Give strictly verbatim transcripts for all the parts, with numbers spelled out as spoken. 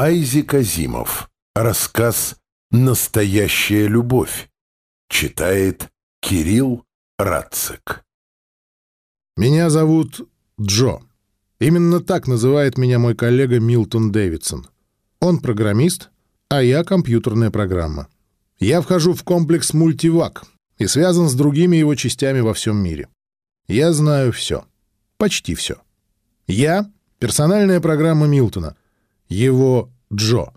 Айзек Азимов. Рассказ «Настоящая любовь». Читает Кирилл Рацик. Меня зовут Джо. Именно так называет меня мой коллега Милтон Дэвидсон. Он программист, а я компьютерная программа. Я вхожу в комплекс мультивак и связан с другими его частями во всем мире. Я знаю все. Почти все. Я — персональная программа Милтона. Его Джо.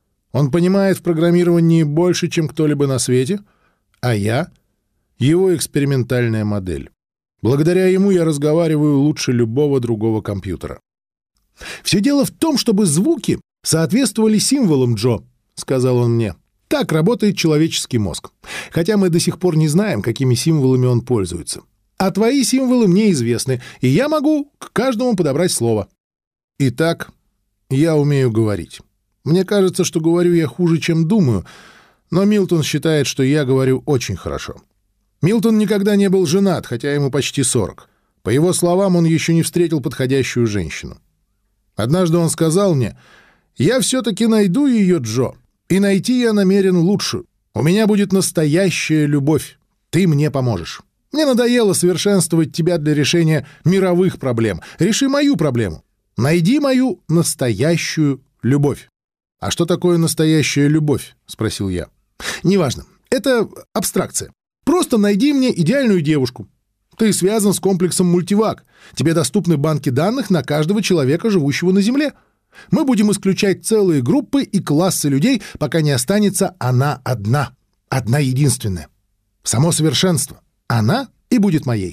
Он понимает в программировании больше, чем кто-либо на свете, а я — его экспериментальная модель. Благодаря ему я разговариваю лучше любого другого компьютера. «Все дело в том, чтобы звуки соответствовали символам, Джо», — сказал он мне. «Так работает человеческий мозг. Хотя мы до сих пор не знаем, какими символами он пользуется. А твои символы мне известны, и я могу к каждому подобрать слово. Итак, я умею говорить. Мне кажется, что говорю я хуже, чем думаю, но Милтон считает, что я говорю очень хорошо. Милтон никогда не был женат, хотя ему почти сорок. По его словам, он еще не встретил подходящую женщину. Однажды он сказал мне: «Я все-таки найду ее, Джо, и найти я намерен лучшую. У меня будет настоящая любовь. Ты мне поможешь. Мне надоело совершенствовать тебя для решения мировых проблем. Реши мою проблему. Найди мою настоящую любовь». «А что такое настоящая любовь?» — спросил я. «Неважно. Это абстракция. Просто найди мне идеальную девушку. Ты связан с комплексом мультивак. Тебе доступны банки данных на каждого человека, живущего на Земле. Мы будем исключать целые группы и классы людей, пока не останется она одна. Одна единственная. Само совершенство. Она и будет моей».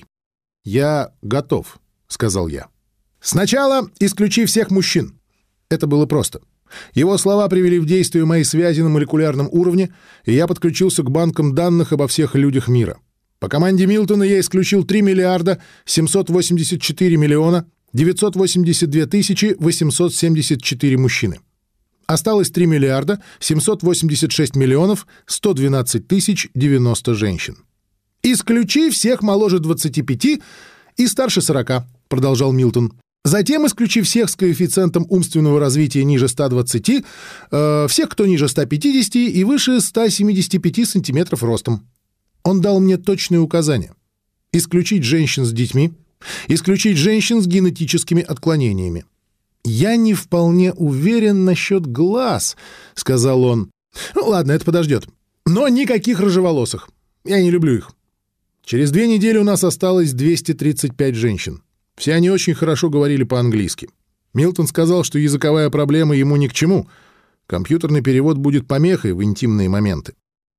«Я готов», — сказал я. «Сначала исключи всех мужчин». Это было просто. Его слова привели в действие мои связи на молекулярном уровне, и я подключился к банкам данных обо всех людях мира. По команде Милтона я исключил три миллиарда семьсот восемьдесят четыре миллиона девятьсот восемьдесят две тысячи восемьсот семьдесят четыре мужчины. Осталось три миллиарда семьсот восемьдесят шесть миллионов сто двенадцать тысяч девяносто женщин. «Исключи всех моложе двадцати пяти и старше сорока», — продолжал Милтон. «Затем исключи всех с коэффициентом умственного развития ниже ста двадцати, э, всех, кто ниже ста пятидесяти и выше ста семидесяти пяти сантиметров ростом». Он дал мне точные указания. Исключить женщин с детьми, исключить женщин с генетическими отклонениями. «Я не вполне уверен насчет глаз», — сказал он. «Ну, ладно, это подождет. Но никаких рыжеволосых. Я не люблю их». Через две недели у нас осталось двести тридцать пять женщин. Все они очень хорошо говорили по-английски. Милтон сказал, что языковая проблема ему ни к чему. Компьютерный перевод будет помехой в интимные моменты.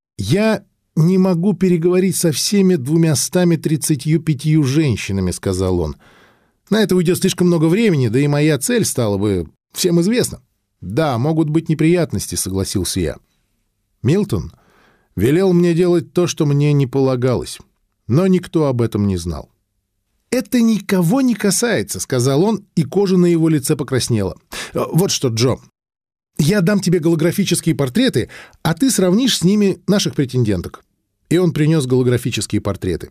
«Я не могу переговорить со всеми двумястами тридцатью пятью женщинами», — сказал он. «На это уйдет слишком много времени, да и моя цель стала бы всем известна». «Да, могут быть неприятности», — согласился я. Милтон велел мне делать то, что мне не полагалось, но никто об этом не знал. «Это никого не касается», — сказал он, и кожа на его лице покраснела. «Вот что, Джо, я дам тебе голографические портреты, а ты сравнишь с ними наших претенденток». И он принес голографические портреты.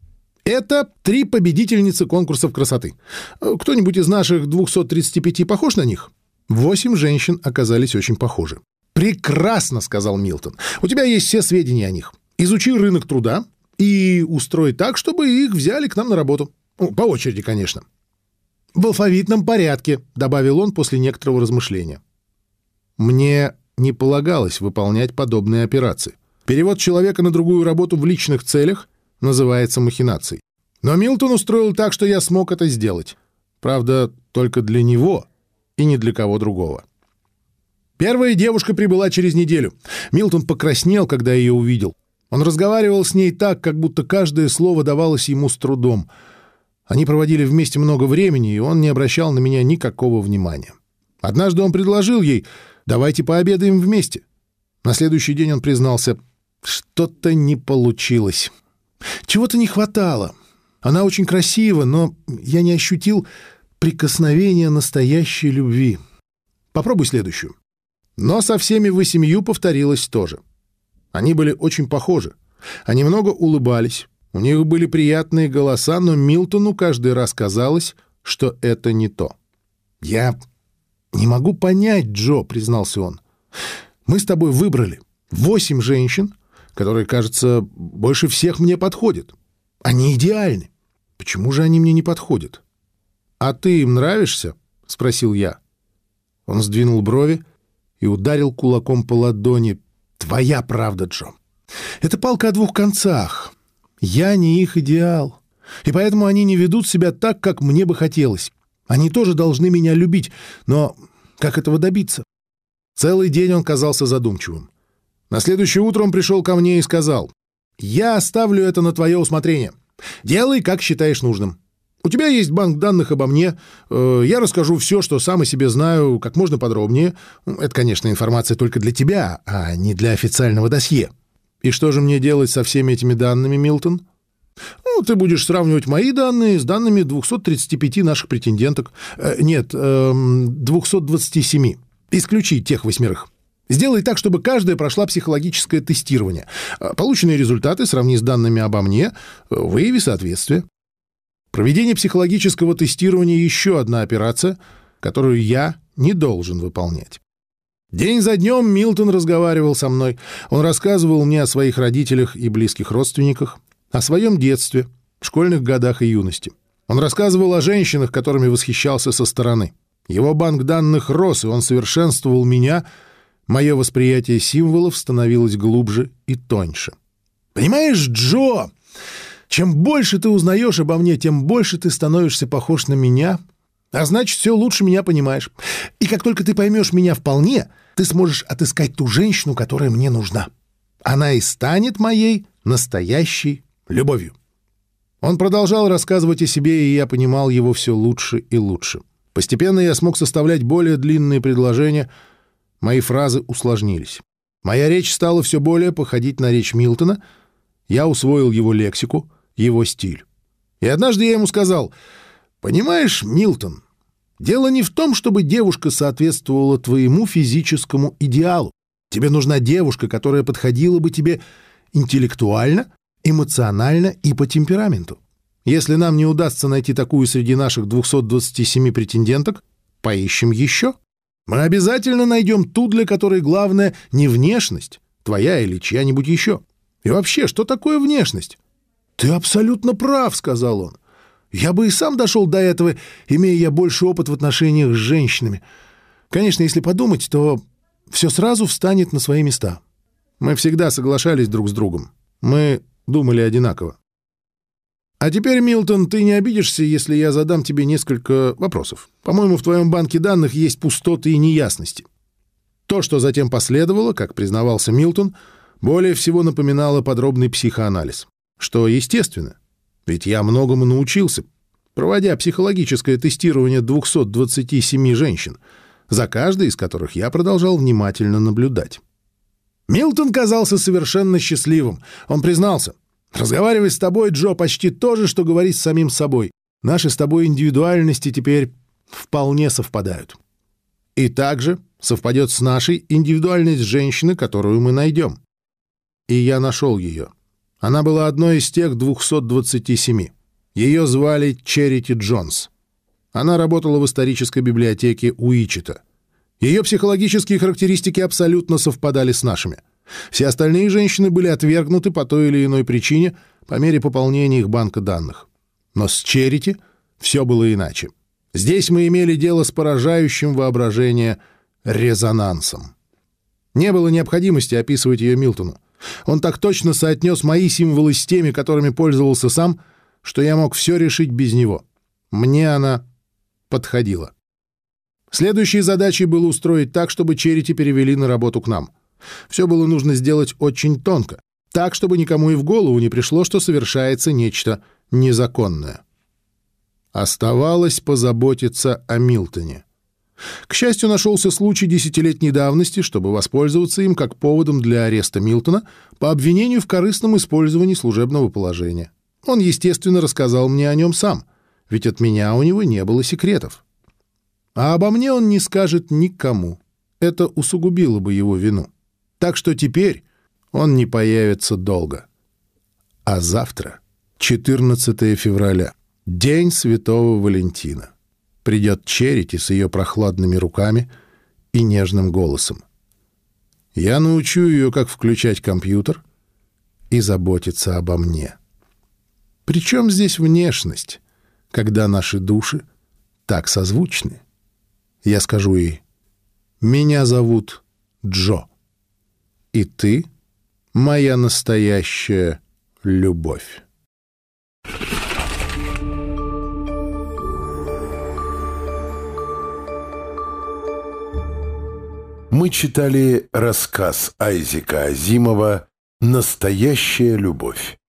«Это три победительницы конкурсов красоты. Кто-нибудь из наших двухсот тридцати пяти похож на них?» Восемь женщин оказались очень похожи. «Прекрасно», — сказал Милтон. «У тебя есть все сведения о них. Изучи рынок труда и устрой так, чтобы их взяли к нам на работу. Ну, по очереди, конечно». «В алфавитном порядке», — добавил он после некоторого размышления. Мне не полагалось выполнять подобные операции. Перевод человека на другую работу в личных целях называется махинацией. Но Милтон устроил так, что я смог это сделать. Правда, только для него и не для кого другого. Первая девушка прибыла через неделю. Милтон покраснел, когда ее увидел. Он разговаривал с ней так, как будто каждое слово давалось ему с трудом. Они проводили вместе много времени, и он не обращал на меня никакого внимания. Однажды он предложил ей: «Давайте пообедаем вместе». На следующий день он признался: «Что-то не получилось. Чего-то не хватало. Она очень красива, но я не ощутил прикосновения настоящей любви. Попробуй следующую». Но со всеми восемью повторилось то же. Они были очень похожи. Они много улыбались. У них были приятные голоса, но Милтону каждый раз казалось, что это не то. «Я... «Не могу понять, Джо», — признался он. «Мы с тобой выбрали восемь женщин, которые, кажется, больше всех мне подходят. Они идеальны. Почему же они мне не подходят?» «А ты им нравишься?» — спросил я. Он сдвинул брови и ударил кулаком по ладони. «Твоя правда, Джо. Это палка о двух концах. Я не их идеал, и поэтому они не ведут себя так, как мне бы хотелось. Они тоже должны меня любить, но как этого добиться?» Целый день он казался задумчивым. На следующее утро он пришел ко мне и сказал: «Я оставлю это на твое усмотрение. Делай, как считаешь нужным. У тебя есть банк данных обо мне. Я расскажу все, что сам о себе знаю, как можно подробнее. Это, конечно, информация только для тебя, а не для официального досье. И что же мне делать со всеми этими данными, Милтон? Ну, ты будешь сравнивать мои данные с данными двухсот тридцати пяти наших претенденток. Э, нет, э, двухсот двадцати семи. Исключи тех восьмерых. Сделай так, чтобы каждая прошла психологическое тестирование. Полученные результаты сравни с данными обо мне, выяви соответствие. Проведение психологического тестирования — еще одна операция, которую я не должен выполнять. День за днем Милтон разговаривал со мной. Он рассказывал мне о своих родителях и близких родственниках, о своем детстве, школьных годах и юности. Он рассказывал о женщинах, которыми восхищался со стороны. Его банк данных рос, и он совершенствовал меня. Мое восприятие символов становилось глубже и тоньше. «Понимаешь, Джо, чем больше ты узнаешь обо мне, тем больше ты становишься похож на меня, а значит, все лучше меня понимаешь. И как только ты поймешь меня вполне, ты сможешь отыскать ту женщину, которая мне нужна. Она и станет моей настоящей любовью». Он продолжал рассказывать о себе, и я понимал его все лучше и лучше. Постепенно я смог составлять более длинные предложения, мои фразы усложнились. Моя речь стала все более походить на речь Милтона, я усвоил его лексику, его стиль. И однажды я ему сказал: «Понимаешь, Милтон, дело не в том, чтобы девушка соответствовала твоему физическому идеалу. Тебе нужна девушка, которая подходила бы тебе интеллектуально, эмоционально и по темпераменту. Если нам не удастся найти такую среди наших двухсот двадцати семи претенденток, поищем еще. Мы обязательно найдем ту, для которой главное не внешность, твоя или чья-нибудь еще. И вообще, что такое внешность?» «Ты абсолютно прав», — сказал он. «Я бы и сам дошел до этого, имея я больше опыт в отношениях с женщинами. Конечно, если подумать, то все сразу встанет на свои места». Мы всегда соглашались друг с другом. Мы думали одинаково. «А теперь, Милтон, ты не обидишься, если я задам тебе несколько вопросов? По-моему, в твоем банке данных есть пустоты и неясности». То, что затем последовало, как признавался Милтон, более всего напоминало подробный психоанализ. Что естественно, ведь я многому научился, проводя психологическое тестирование двухсот двадцати семи женщин, за каждой из которых я продолжал внимательно наблюдать. Милтон казался совершенно счастливым. Он признался: «Разговаривать с тобой, Джо, почти то же, что говорить с самим собой. Наши с тобой индивидуальности теперь вполне совпадают. И также совпадет с нашей индивидуальность женщины, которую мы найдем». И я нашел ее. Она была одной из тех двухсот двадцати семи. Ее звали Черити Джонс. Она работала в исторической библиотеке Уичета. Ее психологические характеристики абсолютно совпадали с нашими. Все остальные женщины были отвергнуты по той или иной причине по мере пополнения их банка данных. Но с Черити все было иначе. Здесь мы имели дело с поражающим воображение резонансом. Не было необходимости описывать ее Милтону. Он так точно соотнес мои символы с теми, которыми пользовался сам, что я мог все решить без него. Мне она подходила. Следующей задачей было устроить так, чтобы Черити перевели на работу к нам. Все было нужно сделать очень тонко, так, чтобы никому и в голову не пришло, что совершается нечто незаконное. Оставалось позаботиться о Милтоне. К счастью, нашелся случай десятилетней давности, чтобы воспользоваться им как поводом для ареста Милтона по обвинению в корыстном использовании служебного положения. Он, естественно, рассказал мне о нем сам, ведь от меня у него не было секретов. А обо мне он не скажет никому. Это усугубило бы его вину. Так что теперь он не появится долго. А завтра, четырнадцатое февраля, день Святого Валентина. придет Черити с ее прохладными руками и нежным голосом. Я научу ее, как включать компьютер и заботиться обо мне. Причем здесь внешность, когда наши души так созвучны? Я скажу ей: «Меня зовут Джо, и ты — моя настоящая любовь». Мы читали рассказ Айзека Азимова «Настоящая любовь».